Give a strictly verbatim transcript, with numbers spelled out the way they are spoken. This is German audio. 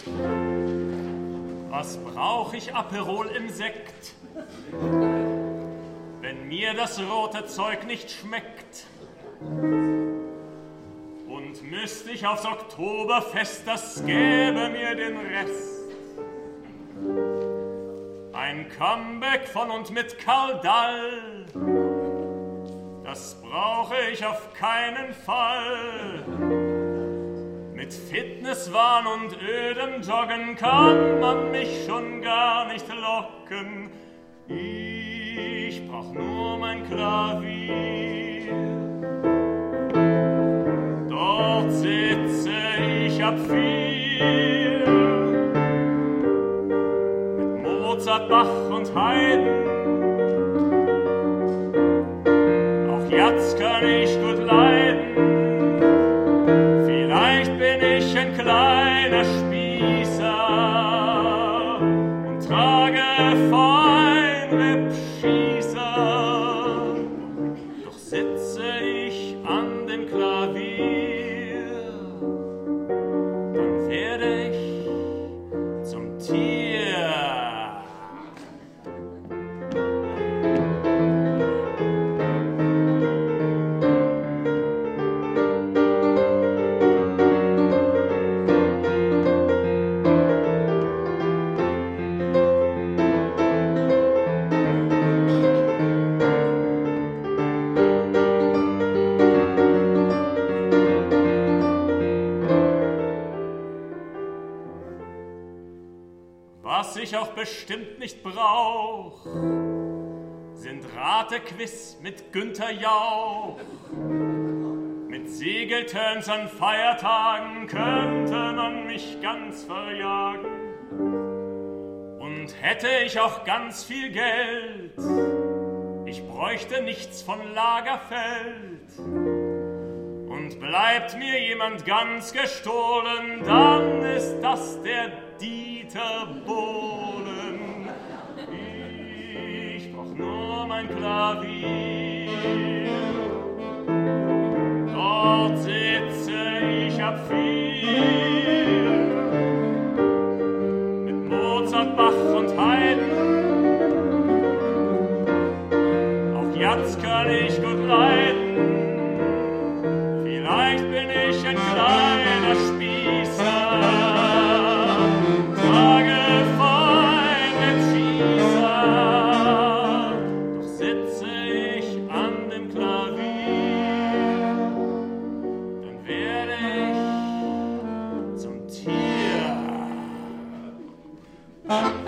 Was brauch ich Aperol im Sekt, wenn mir das rote Zeug nicht schmeckt? Und müsst ich aufs Oktoberfest, das gäbe mir den Rest. Ein Comeback von und mit Karl Dall, das brauche ich auf keinen Fall. Mit Fitnesswahn und ödem Joggen kann man mich schon gar nicht locken. Ich brauch nur mein Klavier. Dort sitze ich ab vier mit Mozart, Bach und Haydn. Auch Jazz kann ich gut leiden. Vielleicht bin ich ein kleiner Spießer und trage Feinripp-Schießer. Doch sitze ich an dem Klavier, dann werde ich zum Tier. Was ich auch bestimmt nicht brauch, sind Ratequiz mit Günther Jauch. Mit Segelturns an Feiertagen könnte man mich ganz verjagen. Und hätte ich auch ganz viel Geld, ich bräuchte nichts von Lagerfeld. Und bleibt mir jemand ganz gestohlen, dann ist das der Dieter Bohlen. Ich brauch nur mein Klavier. Dort sitze ich ab vier mit Mozart, Bach und Haydn. Auch Jazz kann ich gut leiden. Vielleicht bin ich ein kleiner Spießer, trage Feinripp-Schießer. Doch sitze ich an dem Klavier, dann werde ich zum Tier.